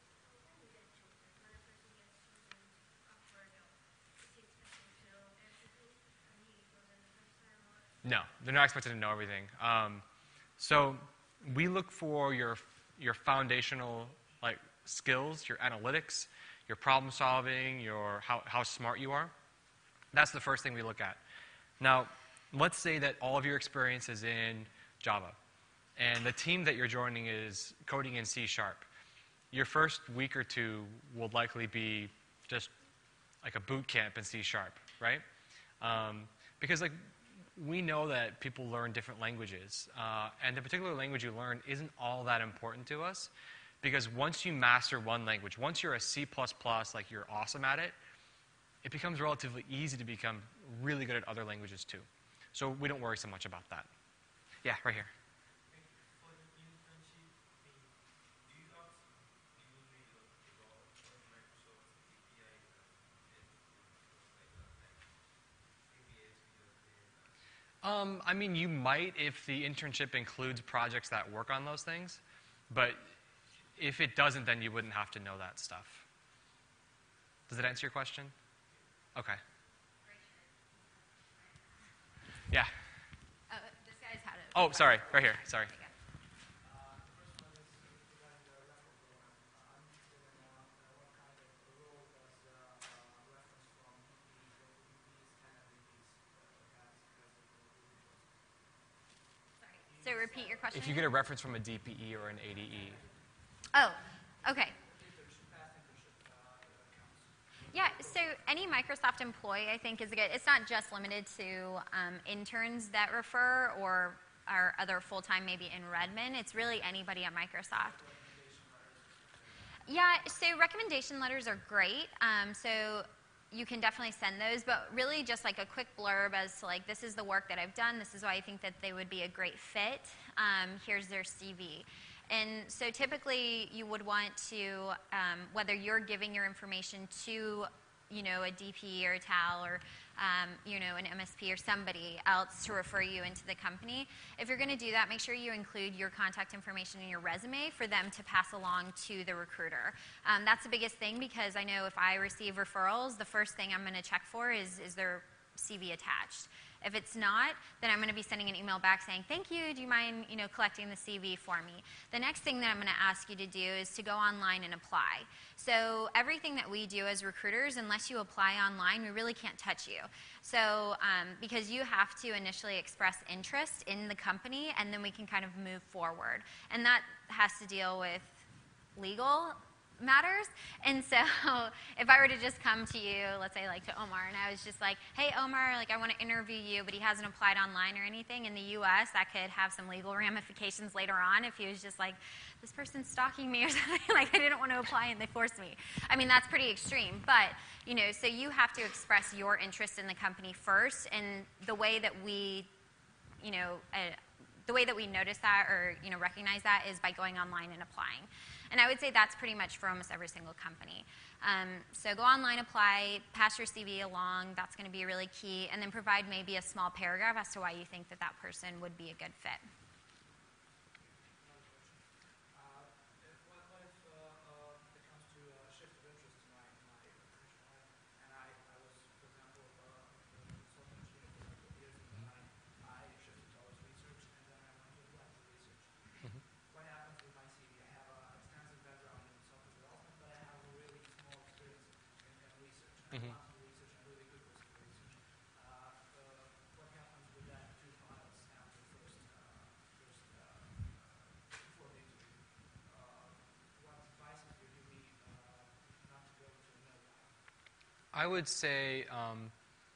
No, they're not expected to know everything. Um, so we look for your your foundational like skills, your analytics, your problem solving, your how, how smart you are. That's the first thing we look at. Now, let's say that all of your experience is in Java, and the team that you're joining is coding in C sharp. Your first week or two will likely be just like a boot camp in C sharp, right? Um, because like we know that people learn different languages, uh, and the particular language you learn isn't all that important to us, because once you master one language, once you're a C plus plus, like you're awesome at it, it becomes relatively easy to become really good at other languages too. So we don't worry so much about that. Yeah, right here. For the internship, do you have to usually develop Microsoft A P I Um, I mean, you might if the internship includes projects that work on those things, but if it doesn't, then you wouldn't have to know that stuff. Does that answer your question? Okay. Yeah. Oh, this guy's had it. Oh, sorry. Right here. Sorry. So repeat your question. If you get a reference from a D P E or an A D E. Oh, okay. So any Microsoft employee, I think, is good. It's not just limited to um, interns that refer or our other full-time maybe in Redmond. It's really anybody at Microsoft. Yeah, so recommendation letters are great. Um, so you can definitely send those, but really just like a quick blurb as to like, this is the work that I've done. This is why I think that they would be a great fit. Um, here's their C V. And so typically you would want to, um, whether you're giving your information to, you know, a D P or a T A L or, um, you know, an M S P or somebody else to refer you into the company. If you're going to do that, make sure you include your contact information in your resume for them to pass along to the recruiter. Um, that's the biggest thing, because I know if I receive referrals, the first thing I'm going to check for is, is their C V attached. If it's not, then I'm going to be sending an email back saying, thank you, do you mind, you know, collecting the C V for me? The next thing that I'm going to ask you to do is to go online and apply. So everything that we do as recruiters, unless you apply online, we really can't touch you. So um, because you have to initially express interest in the company, and then we can kind of move forward. And that has to deal with legal matters. And so if I were to just come to you, let's say like to Omar, and I was just like, hey Omar, like I want to interview you, but he hasn't applied online or anything in the U S, that could have some legal ramifications later on if he was just like, this person's stalking me or something, like I didn't want to apply and they forced me. I mean, that's pretty extreme, but you know, so you have to express your interest in the company first, and the way that we, you know, uh, the way that we notice that or, you know, recognize that is by going online and applying. And I would say that's pretty much for almost every single company. Um, so go online, apply, pass your C V along. That's going to be really key. And then provide maybe a small paragraph as to why you think that that person would be a good fit. Uh, if, what, what if uh, uh, it comes to a shift of interest in my, in my profession, right? And I, I was, for example, uh, a software engineer for a couple of years, and then I, I shifted towards research, and then I went to apply for research. Mhm. What happens with my C V? I have an extensive background in software development, but I have a really small experience in, in research. And Mhm. I want to do research. I'm really good with research. Uh, uh, what happens with that two files after first, uh, first uh, uh, before the interview? Uh, what advice would you give me uh, not to go to another file? I would say, um,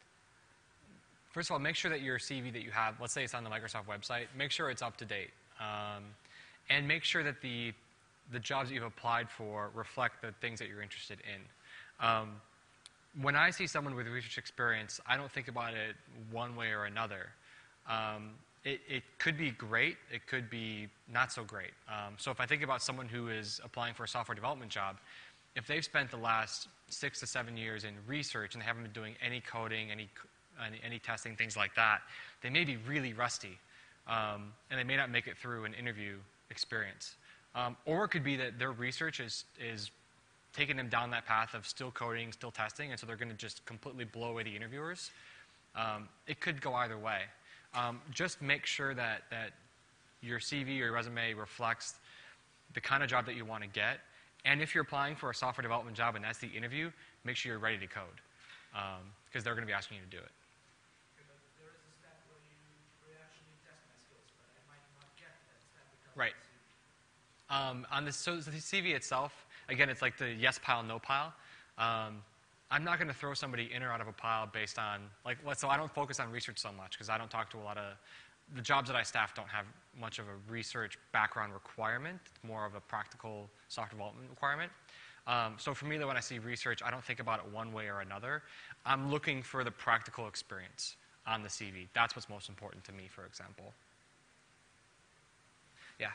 first of all, make sure that your C V that you have, let's say it's on the Microsoft website, make sure it's up to date. Um, and make sure that the, the jobs that you've applied for reflect the things that you're interested in. Um, when I see someone with research experience, I don't think about it one way or another. Um, it, it could be great. It could be not so great. Um, so if I think about someone who is applying for a software development job, if they've spent the last six to seven years in research and they haven't been doing any coding, any, any, any testing, things like that, they may be really rusty. Um, and they may not make it through an interview experience. Um, or it could be that their research is, is taking them down that path of still coding, still testing, and so they're going to just completely blow away the interviewers. Um, it could go either way. Um, just make sure that, that your C V or your resume reflects the kind of job that you want to get. And if you're applying for a software development job and that's the interview, make sure you're ready to code, because um, they're going to be asking you to do it. There is a step where you, where you actually test my skills, but I might not get to that step because Right. of the C V. Um, on the, so the C V itself, again, it's like the yes pile, no pile. Um, I'm not going to throw somebody in or out of a pile based on, like, so I don't focus on research so much because I don't talk to a lot of, the jobs that I staff don't have much of a research background requirement. It's more of a practical software development requirement. Um, so for me, though, when I see research, I don't think about it one way or another. I'm looking for the practical experience on the C V. That's what's most important to me, for example. Yeah.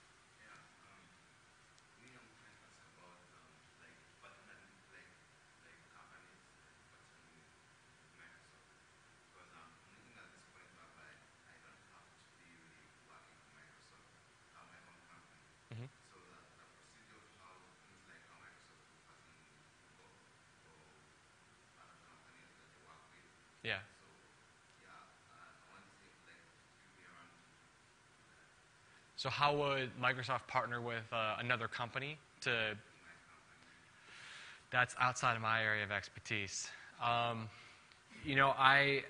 Yeah. So how would Microsoft partner with uh, another company to, that's outside of my area of expertise. Um, you know, I,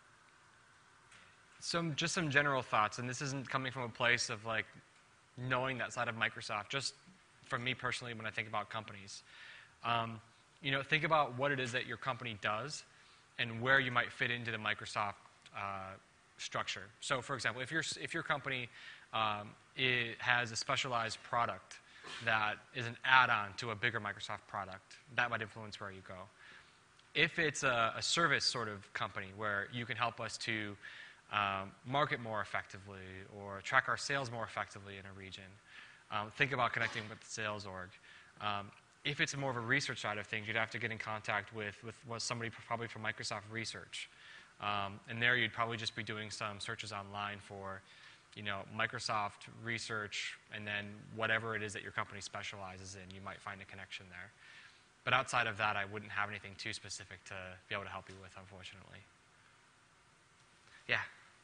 some, just some general thoughts, and this isn't coming from a place of like knowing that side of Microsoft, just from me personally when I think about companies. Um, you know, think about what it is that your company does and where you might fit into the Microsoft uh, structure. So, for example, if, your if your company um, it has a specialized product that is an add-on to a bigger Microsoft product, that might influence where you go. If it's a, a service sort of company where you can help us to um, market more effectively or track our sales more effectively in a region, um, think about connecting with the sales org. Um, if it's more of a research side of things, you'd have to get in contact with, with, with somebody probably from Microsoft Research. Um, and there you'd probably just be doing some searches online for, you know, Microsoft Research, and then whatever it is that your company specializes in, you might find a connection there. But outside of that, I wouldn't have anything too specific to be able to help you with, unfortunately. Yeah?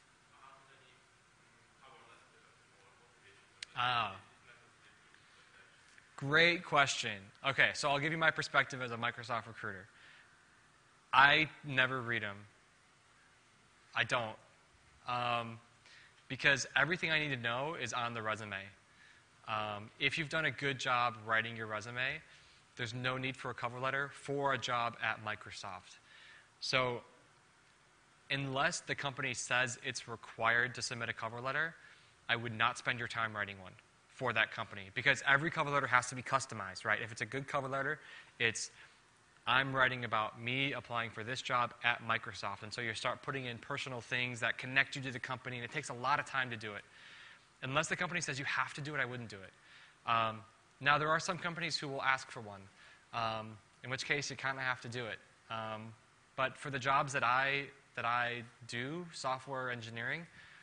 Oh. Great question. Okay, so I'll give you my perspective as a Microsoft recruiter. I never read them. I don't. Um, because everything I need to know is on the resume. Um, if you've done a good job writing your resume, there's no need for a cover letter for a job at Microsoft. So unless the company says it's required to submit a cover letter, I would not spend your time writing one for that company, because every cover letter has to be customized, right? If it's a good cover letter, it's I'm writing about me applying for this job at Microsoft, and so you start putting in personal things that connect you to the company, and it takes a lot of time to do it. Unless the company says you have to do it, I wouldn't do it. Um, now, there are some companies who will ask for one, um, in which case you kind of have to do it. Um, but for the jobs that I, that I do, software engineering,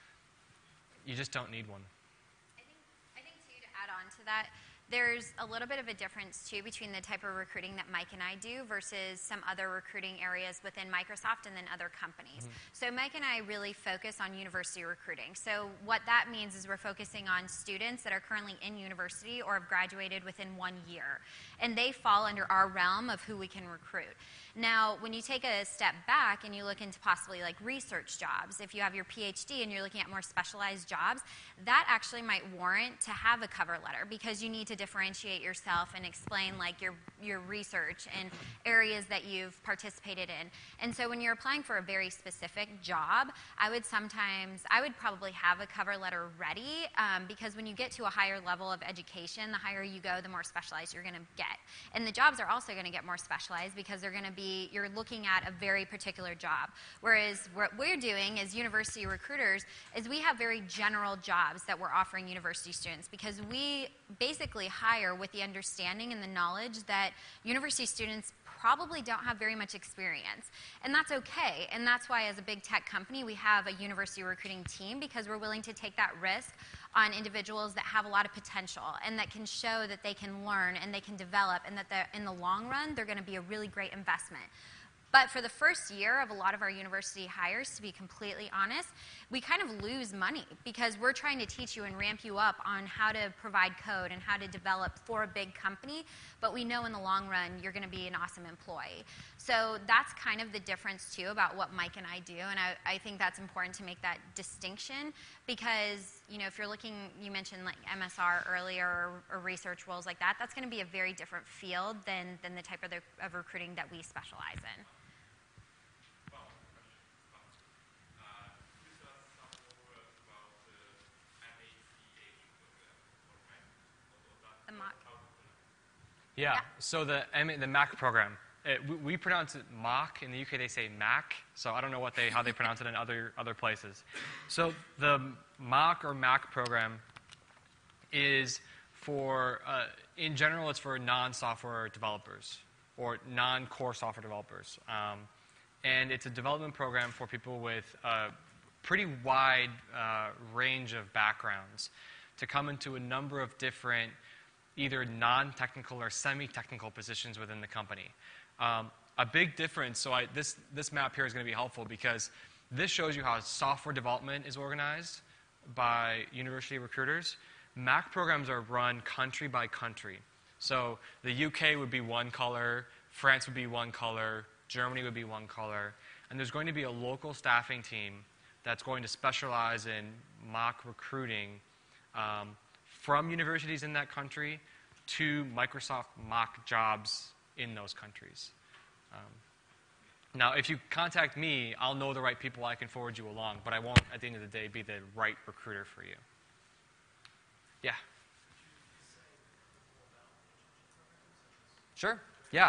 you just don't need one. I think, I think too, to add on to that, there's a little bit of a difference, too, between the type of recruiting that Mike and I do versus some other recruiting areas within Microsoft and then other companies. Mm-hmm. So Mike and I really focus on university recruiting. So what that means is we're focusing on students that are currently in university or have graduated within one year. And they fall under our realm of who we can recruit. Now, when you take a step back and you look into possibly like research jobs, if you have your PhD and you're looking at more specialized jobs, that actually might warrant to have a cover letter, because you need to differentiate yourself and explain like your, your research and areas that you've participated in. And so when you're applying for a very specific job, I would sometimes, I would probably have a cover letter ready, um, because when you get to a higher level of education, the higher you go, the more specialized you're going to get. And the jobs are also going to get more specialized because they're going to be, you're looking at a very particular job. Whereas what we're doing as university recruiters is we have very general jobs that we're offering university students, because we basically hire with the understanding and the knowledge that university students probably don't have very much experience. And that's okay. And that's why as a big tech company, we have a university recruiting team, because we're willing to take that risk on individuals that have a lot of potential and that can show that they can learn and they can develop, and that in the long run, they're going to be a really great investment. But for the first year of a lot of our university hires, to be completely honest, we kind of lose money, because we're trying to teach you and ramp you up on how to provide code and how to develop for a big company, but we know in the long run you're going to be an awesome employee. So that's kind of the difference, too, about what Mike and I do, and I, I think that's important to make that distinction, because, you know, if you're looking, you mentioned like M S R earlier, or, or research roles like that, that's going to be a very different field than, than the type of, the, of recruiting that we specialize in. The M A C. Yeah, Yeah. so the, the M A C program, it, we, we pronounce it M A C. In the U K, they say Mac, so I don't know what they, how they pronounce it in other, other places. So the M A C or Mac program is for, uh, in general, it's for non-software developers or non-core software developers. Um, and it's a development program for people with a pretty wide uh, range of backgrounds to come into a number of different either non-technical or semi-technical positions within the company. Um, a big difference, so I, this, this map here is going to be helpful, because this shows you how software development is organized by university recruiters. M A C programs are run country by country. So the U K would be one color, France would be one color, Germany would be one color, and there's going to be a local staffing team that's going to specialize in M A C recruiting um, from universities in that country to Microsoft M A C jobs in those countries. Um, now, if you contact me, I'll know the right people I can forward you along, but I won't, at the end of the day, be the right recruiter for you. Yeah? Sure. Yeah.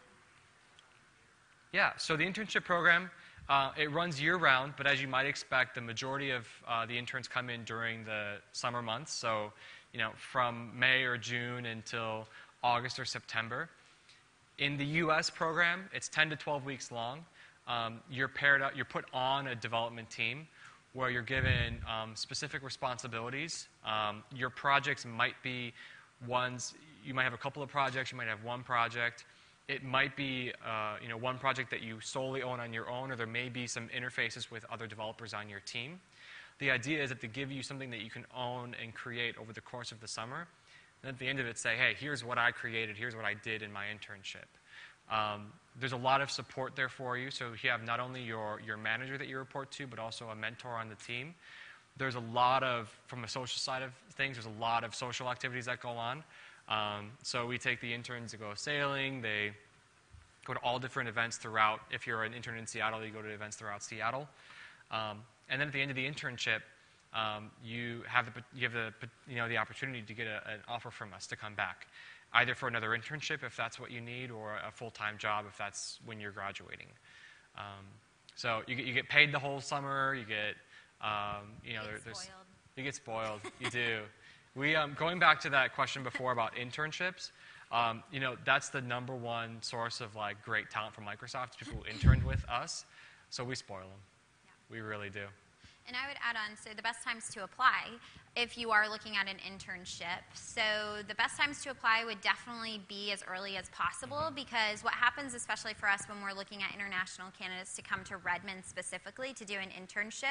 Yeah. So the internship program, uh, it runs year-round, but as you might expect, the majority of uh, the interns come in during the summer months. So, you know, from May or June until August or September. In the U S program, it's ten to twelve weeks long. Um, you're paired up, you're put on a development team where you're given um, specific responsibilities. Um, your projects might be ones, you might have a couple of projects, you might have one project. It might be uh, you know, one project that you solely own on your own, or there may be some interfaces with other developers on your team. The idea is that they give you something that you can own and create over the course of the summer. And at the end of it, say, hey, here's what I created, here's what I did in my internship. Um, there's a lot of support there for you. So you have not only your, your manager that you report to, but also a mentor on the team. There's a lot of, from a social side of things, there's a lot of social activities that go on. Um, so we take the interns to go sailing. They go to all different events throughout. If you're an intern in Seattle, you go to events throughout Seattle. Um, and then at the end of the internship, um, you have the you have the you know the opportunity to get a, an offer from us to come back, either for another internship if that's what you need, or a full-time job if that's when you're graduating. Um, so you get you get paid the whole summer. You get um, you know Get there, there's spoiled. you get spoiled. You do. We um, going back to that question before about internships. Um, you know that's the number one source of like great talent from Microsoft. People who interned with us, so we spoil them. Yeah. We really do. And I would add on, so the best times to apply if you are looking at an internship. So the best times to apply would definitely be as early as possible, because what happens, especially for us when we're looking at international candidates to come to Redmond specifically to do an internship,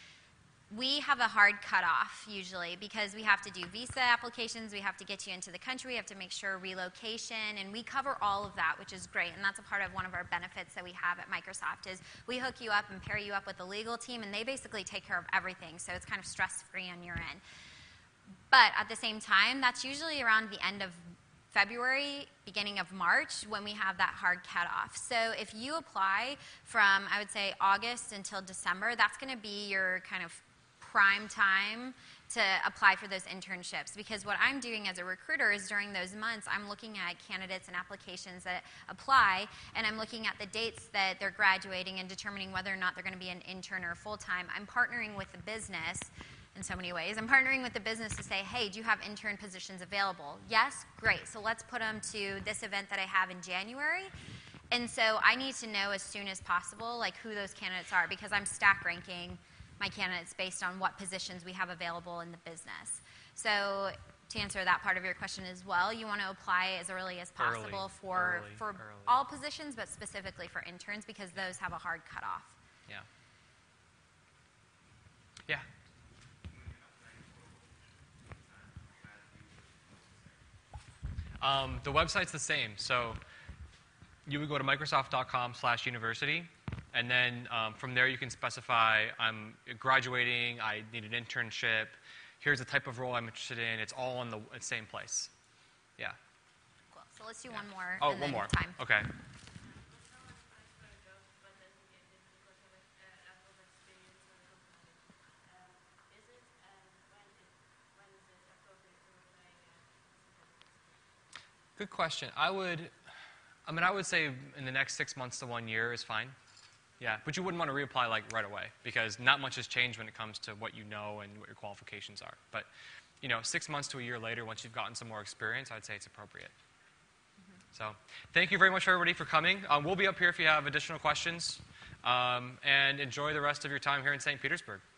we have a hard cutoff usually, because we have to do visa applications, we have to get you into the country, we have to make sure relocation, and we cover all of that, which is great. And that's a part of one of our benefits that we have at Microsoft is we hook you up and pair you up with a legal team, and they basically take care of everything. So it's kind of stress-free on your end. But at the same time, that's usually around the end of February, beginning of March, when we have that hard cutoff. So if you apply from, I would say, August until December, that's going to be your kind of prime time to apply for those internships, because what I'm doing as a recruiter is during those months I'm looking at candidates and applications that apply, and I'm looking at the dates that they're graduating and determining whether or not they're going to be an intern or full-time. I'm partnering with the business in so many ways. I'm partnering with the business to say, hey, do you have intern positions available? Yes? Great. So let's put them to this event that I have in January. And so I need to know as soon as possible like who those candidates are, because I'm stack ranking my candidates based on what positions we have available in the business. So to answer that part of your question as well, you want to apply as early as possible Early, for, early, for early. all positions, but specifically for interns, because those have a hard cutoff. Yeah. Yeah. Um, the website's the same. So you would go to microsoft.com slash university, and then um, from there you can specify I'm graduating, I need an internship, here's the type of role I'm interested in. It's all in the same place. Yeah. Cool. So let's do one more. Oh, and one then more. Time. Okay. Good question. I would, I mean, I would say in the next six months to one year is fine. Yeah, but you wouldn't want to reapply like right away, because not much has changed when it comes to what you know and what your qualifications are. But, you know, six months to a year later, once you've gotten some more experience, I'd say it's appropriate. Mm-hmm. So thank you very much, everybody, for coming. Um, we'll be up here if you have additional questions. Um, and enjoy the rest of your time here in Saint Petersburg.